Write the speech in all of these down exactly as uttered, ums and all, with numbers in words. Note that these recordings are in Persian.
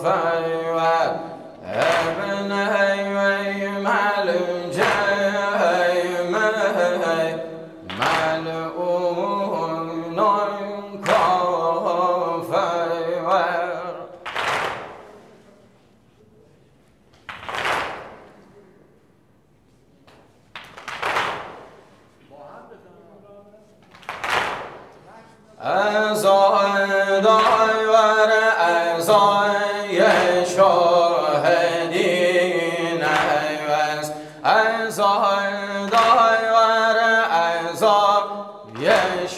فيوال ابن هيوي مالجي مهي ملعون ننكو فيوال ازای دایور ازای شاهدین ایوز ازای دایور ازای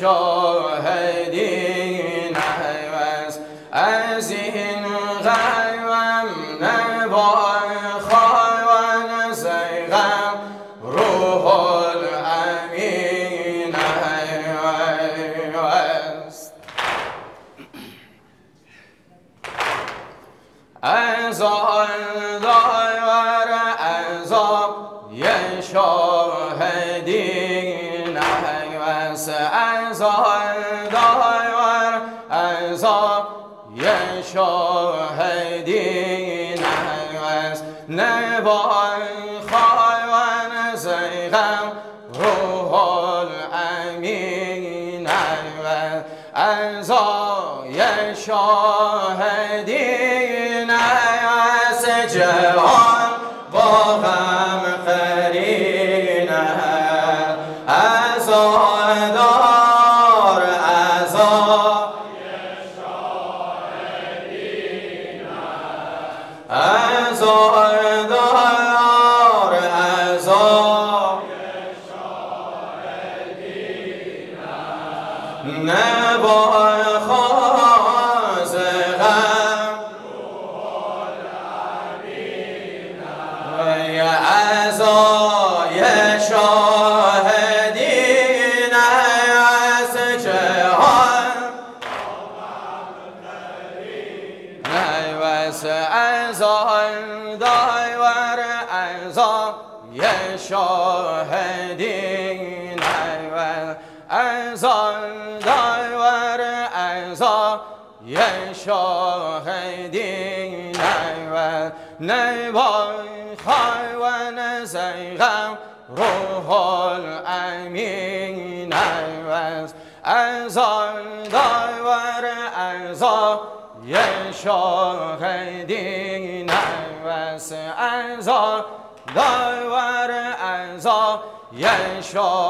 شاهدین ایوز از این غیوم نبای خواهن زیغم روح الامین ایوز ازای دایور ازای شاهدین ایوز ازای دایور ازای شاهدین ایوز نبای خواهن زیغم روح الامین ایوز ازای شاهدین ایوز جهان با غم قرینه ازای دار ازای شاهدین ازای دار ازای شاهدین نبای خواز غم ازای شاهدین از جهان ایوز ازای دایور ازای شاهدین ایوز ازای دایور ازای شاهدین ایوز نبای خواهن زیغم روح الامین ایوز ازای دایور ازای شاهدین ایوز ازای دایور ازای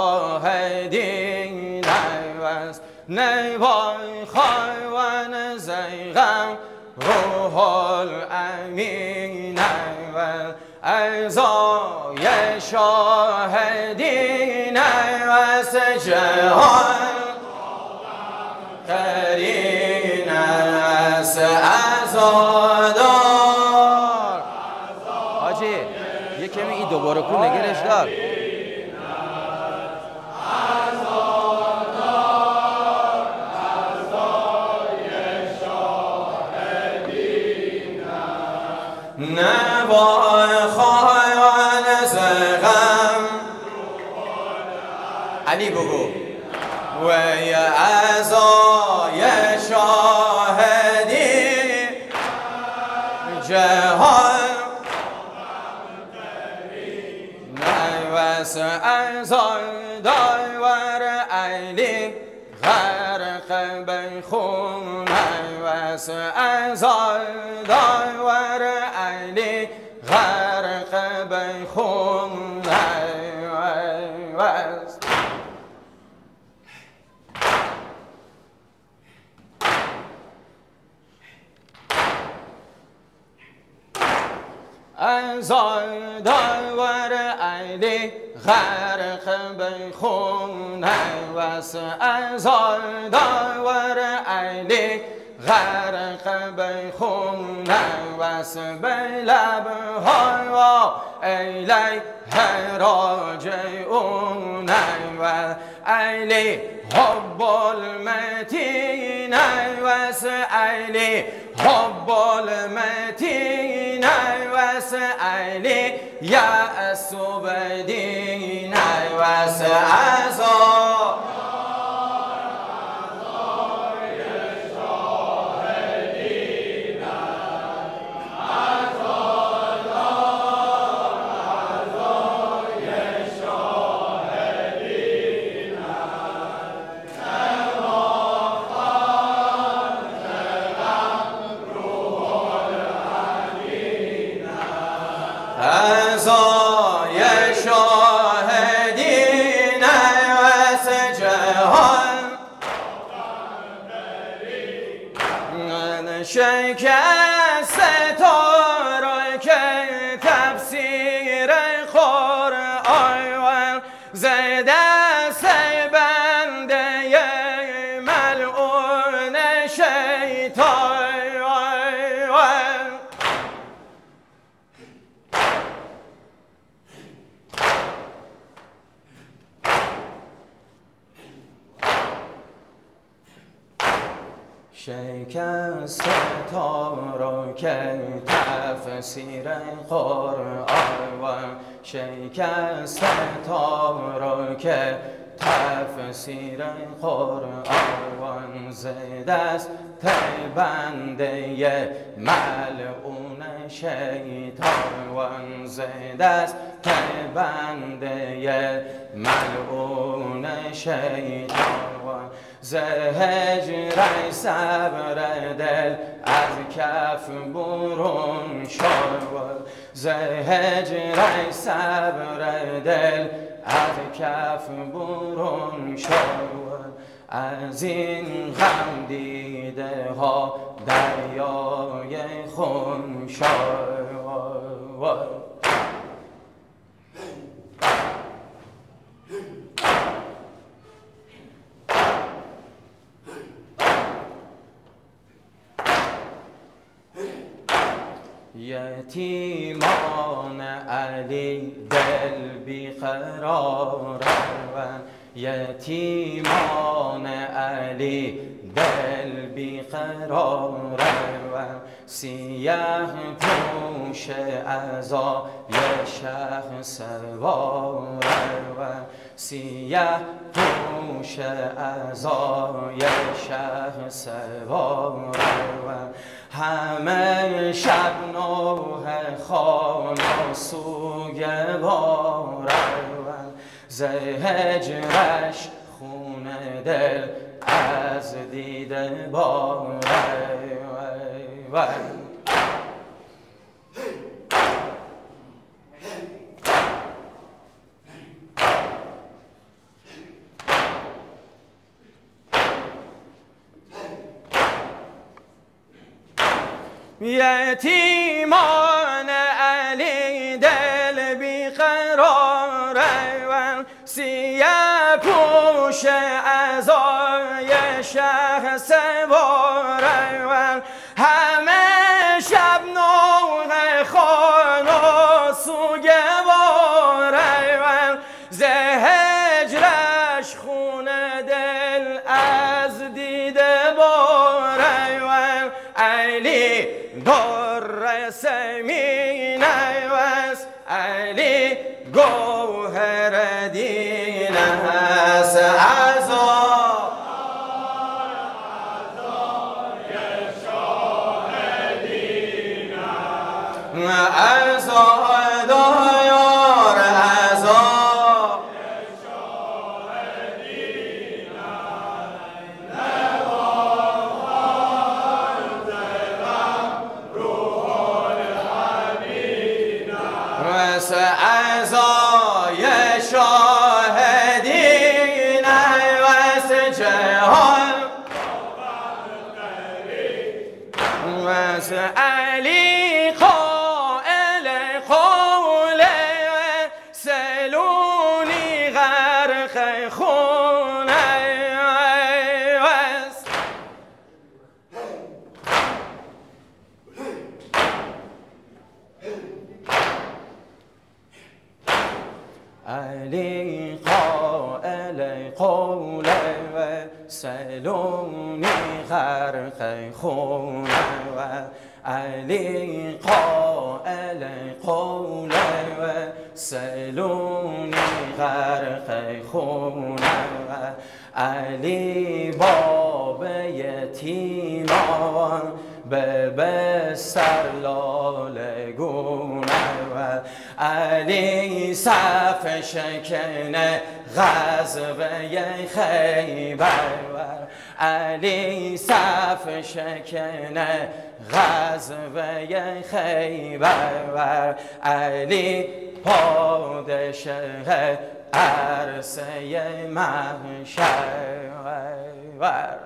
شاهدین ایوز نبای خواهن زیغم روح الامین ایوز ازای شاهدین ایوز جهان قرین است ازادار حاجی یه کمی این دوباره کن نگرش دار نبای خواهان زغم علی بگو و یا ازای شاهدی جهان نیوز ازای دایور علی غرق بیخون نیوز ازای دایور علی غرق بیخون نیوز ازای دایور علی غرق بیخون نیوز ازای دایور علی غرق بیخون نیوز به لبهای و ایلی راجعون نیوز علی حب المتین نیوز علی حب المتین نیوز علی یأس بدین نیوز ازا ازای شاهدین وس جهان شکست تو را که تفسیر قرآن ز دست بنده ملعون شیطان شکست تا را که تفسیر قرآن شکست تا را که تفسیر قرآن ز دست بنده ملعون شیطان ز دست بنده ملعون شیطان ز هجر صبر دل از کف برون شد ز هجر صبر دل از کف برون شد از این غم دیده ها دریای خون شد یتیمان علی دل بیقرارند یتیمان علی دل بیقرارند سیه پوش عزای شخص سوارند سیه پوش عزای شخص سوارند همه شب نوح خانه سوی بارند ز هجرش خون دل از دیده بارند یتیمان علی دل بیقرارند سیه پوش عزای شخص سوارند همه شب نوح خانه سوی بارند ز هجرش خون دل از دیده بارند علی در سمین است علی گوهر دین است عزا عزا دایار عزا عزای شاهدین وس جهان وس علی قائل قول سلونی غرق خون وس علی قائل قول و سلونی غرق خون و علی قائل قول و سلونی غرق خون و علی باب یتیمان به بستر لاله گونه و علی صف شکن غزوه خیبر و علی صف شکنه غزوه خیبر، علی پادشه عرصه محشر.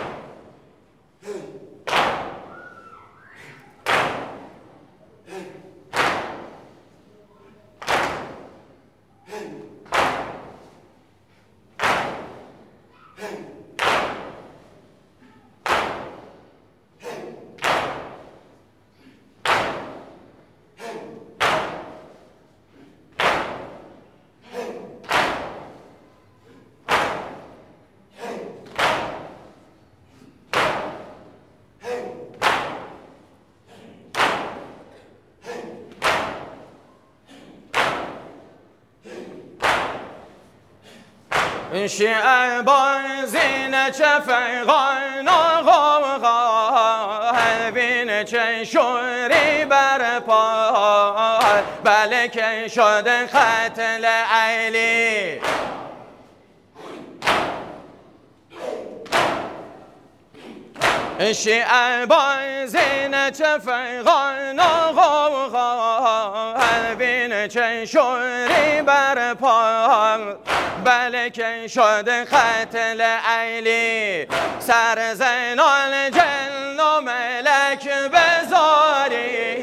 شیعه بازین چه فیغان آقا، بین چه شوری بر پای، بله که شده قتل علی. شیعه بازین چه فیغان آقا، بین چه شوری بر پای، بله که شده قتل علی. سر زینال جن و ملک بزاری،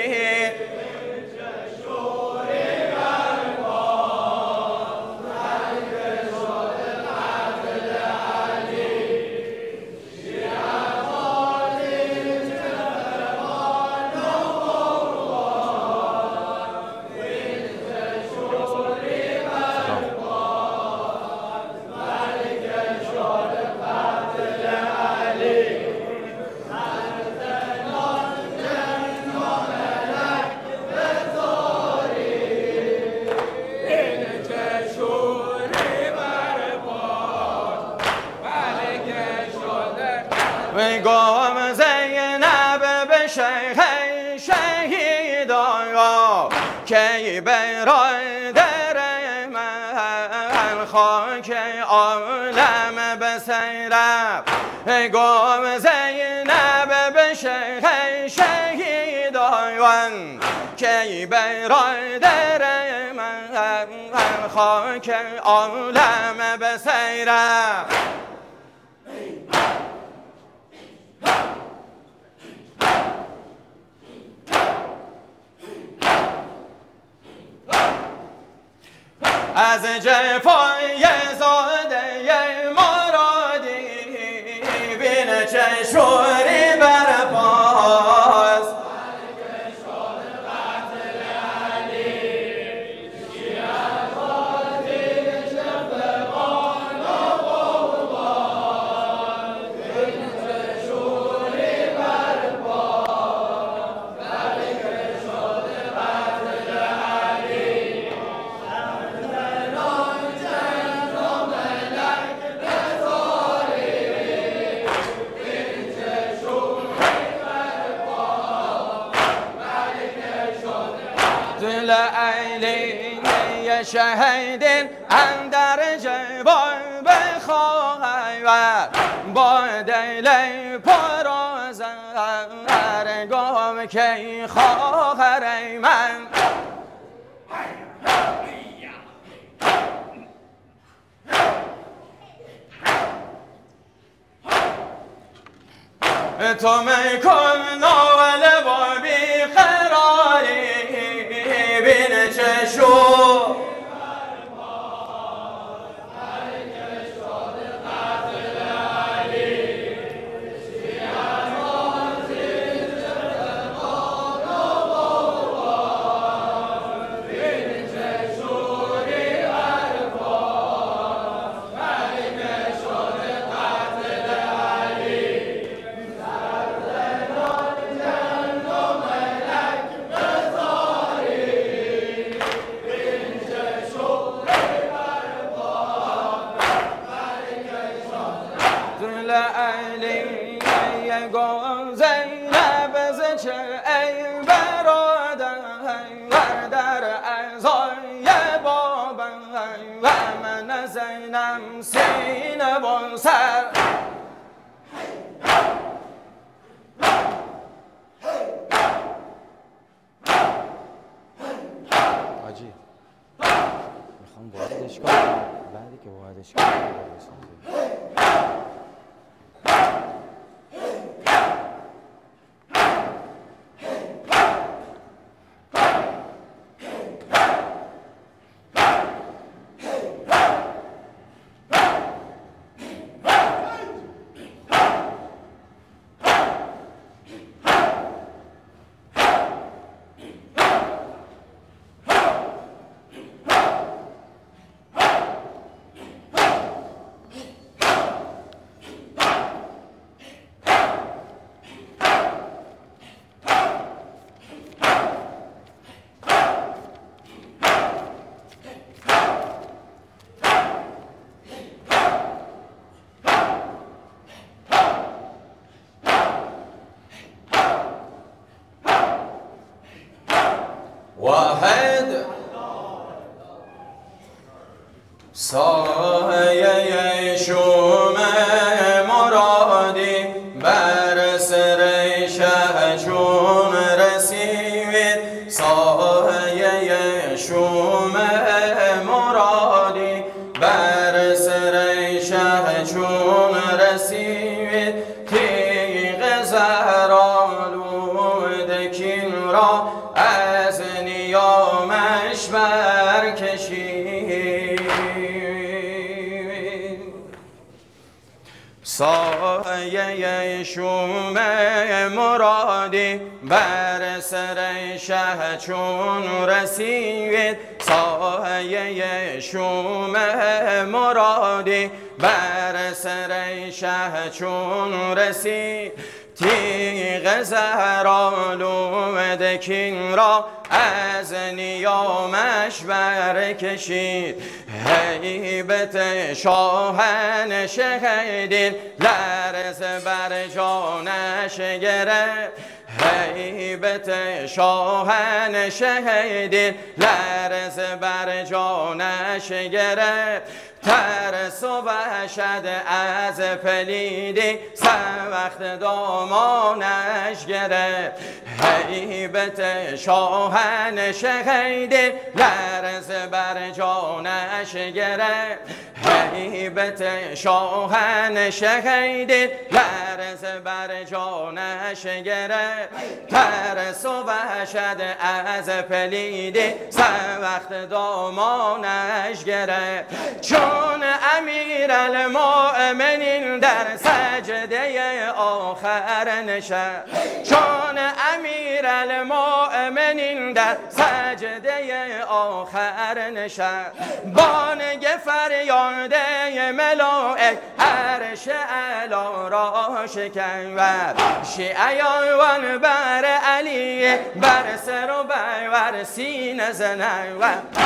گم زینب به شیخ شهیدان، که برادر من خاک عالم بسیرم. گم زینب به شیخ شهیدان، که برادر من خاک عالم بسیرم. از جفای زاده مرادی، بین چه شوری بر پاس، بلکه شد قتل علی. شیعه بازین چه فیغان آقا، بین چه شوری بر پاس، بلکه شد قتل علی. دل علی شهیدین اندر جوان بخواهد، با دل پر از گم که خواهر من. تو میکن ناله و بیقراری، بین چشو علی گم زینب ز چه ای برادر، در اعضای بابم و من زینم سینه و سر. حاجی. میخوام واردش کنم، بعدی که واردش کنم واحد سایه شوم مرادی بر سر شه چون رسید سایه شوم مرادی بر سر شه چون رسید تیغ زهرآلود کین را از نیامش برکشید سایه شوم مرادی بر سر شه چون رسید سایه شوم مرادی بر سر شه چون رسید تیغ زهرآلود کین را از نیامش برکشید هیبت شاهنشه دین لرز بر جانش گرفت هیبت شاهنشه دین لرز بر جانش گرفت ترس و وحشت از پلیدی سر وقت دامانش گرفت هیبت شاهنشه دین لرز بر جانش گرفت هیبت شاهنشه دین لرز بر جانش گرفت ترس و وحشت از پلیدی سر وقت دامانش گرفت چون امیر المؤمنین در سجده آخر نشست چون امیر المؤمنین در سجده آخر نشست بانگ فریاده ملائک عرش اعلی را شکن شیعیان بر علی بر سر و بر سینه زنن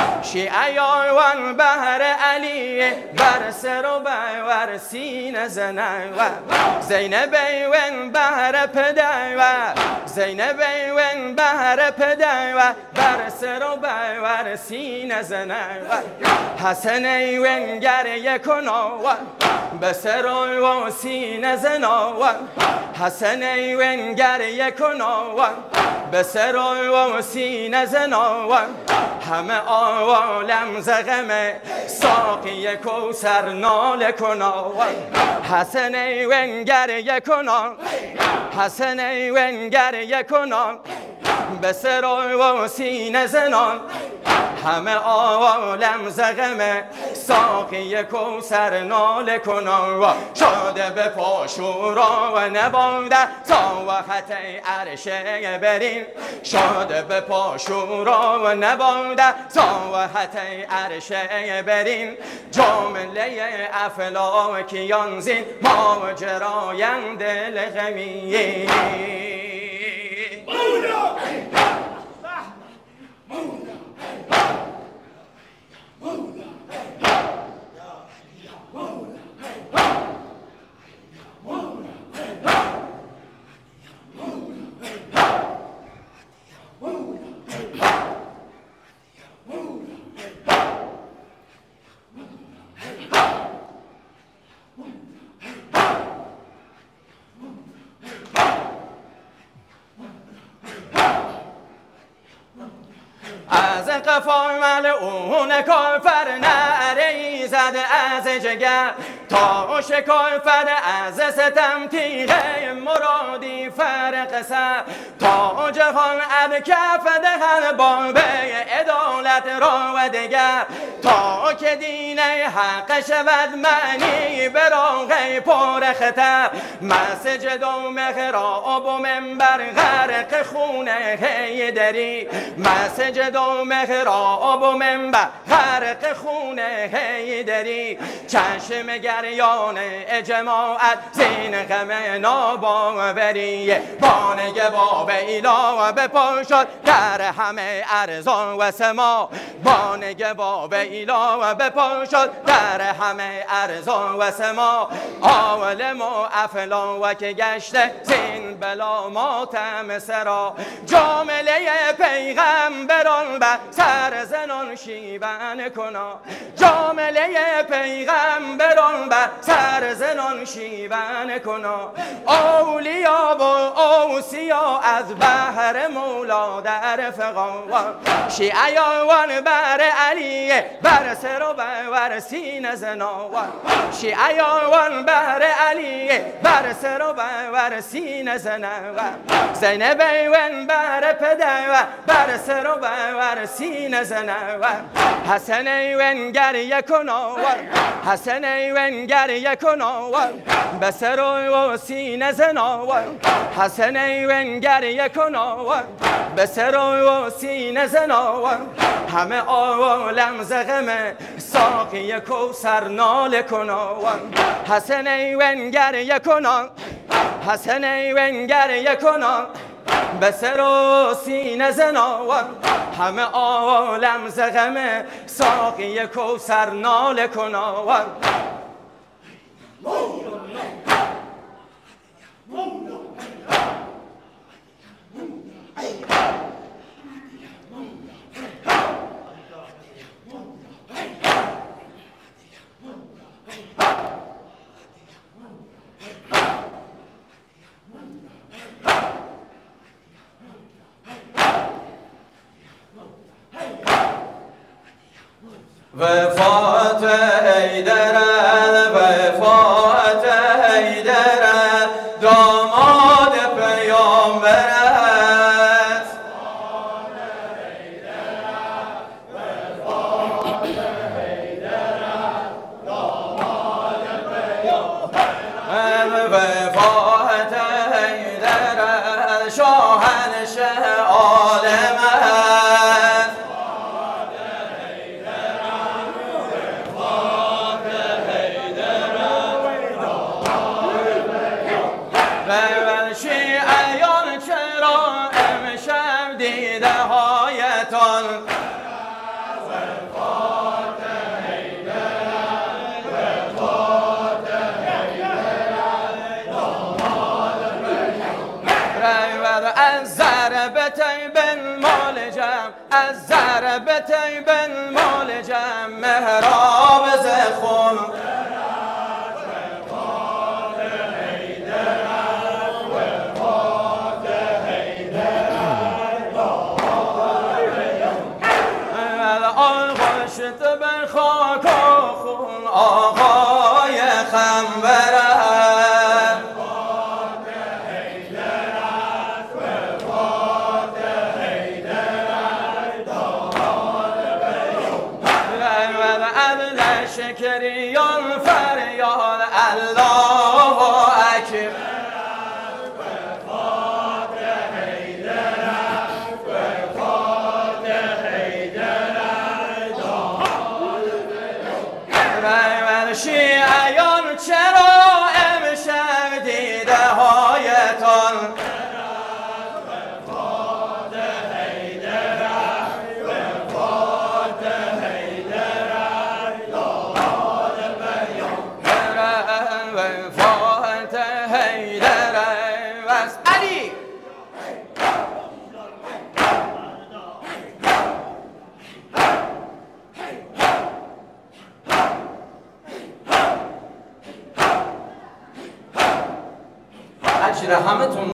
شیعیان بر علی بر سر و بر سینه زنن زینب ون بر پدر زینب ون بر پدر بر سر و بر سینه زنن حسن ون گریه کنا به سر و سینه زنا حسن ون گریه کنا به سر و سینه زنا همه عالم زغم ساقی کوثر ناله کنا حسن ون گریه کنا حسن ون گریه کنا به سر و سینه زنان همه عالم زغم ساقی کوثر ناله کنان شده به پاشورا و نبانده تا وقت عرشه برین شده به پاشورا و نبانده تا وقت عرشه برین جامله افلاکیان زین ماجرایم دل غمی از قفا ملعون کافر نعره زد از جگر تا شکافت از ستم تیغه مرادی فرق سر تا جهان اب کف دهن باب عدالت را و دگر تا که دین حق شود معنی براغ پر خطر مسجد و محراب و منبر غرق خون حیدری مسجد و محراب و منبر غرق خون حیدری چشم گریان جماعت زین غم ناباوری بانگ باب ایلا بپاشد در همه ارزان و سما بانگ باب ایلا بپاشد در همه ارزان و سما عالم و افلاک گشته زین بلا ماتم سرا جامله پیغمبران بر سر زنان شیون کنا جامله پیغمبران بر سر زنان شیون کنا اولیا و اوسیا از بحر مولا در فقا شیعیان بر علی بر سر و بر سینه زنا شیعیان بر علی بر سر و بر سینه زنا زینب ون بر پدر بر سر و بر سینه زنا حسن ون گریه کنا حسن ون گریه کنا به سر و سینه زنا حسن ون گریه کنا به سر و سینه زنا همه عالم زغم ساقی کوثر ناله کنا حسن ون گریه کنا حسن ون گریه کنا به سر و سینه زنا همه عالم زغم ساقی کوثر ناله کنا وفات حیدر وفات حیدر داماد پیامبر است وفات حیدر داماد پیامبر وفات حیدر شاهنشه عالم است شیعیان چرا امشب دیده هایتان وفات حیدر وفات حیدر داماد پیامبر از ضرب طیب المال جمع از ضرب طیب المال جمع محراب زخم آغشت به خاک و خون آقای خنبر است وفات حیدر است وفات حیدر است داماد پیامبر عدل شکریان فریاد الله اکبر شیعیان چرا امشب دیده هایتان وفات حیدر وفات حیدر داماد پیامبر وفات حیدر است علی اجر همتون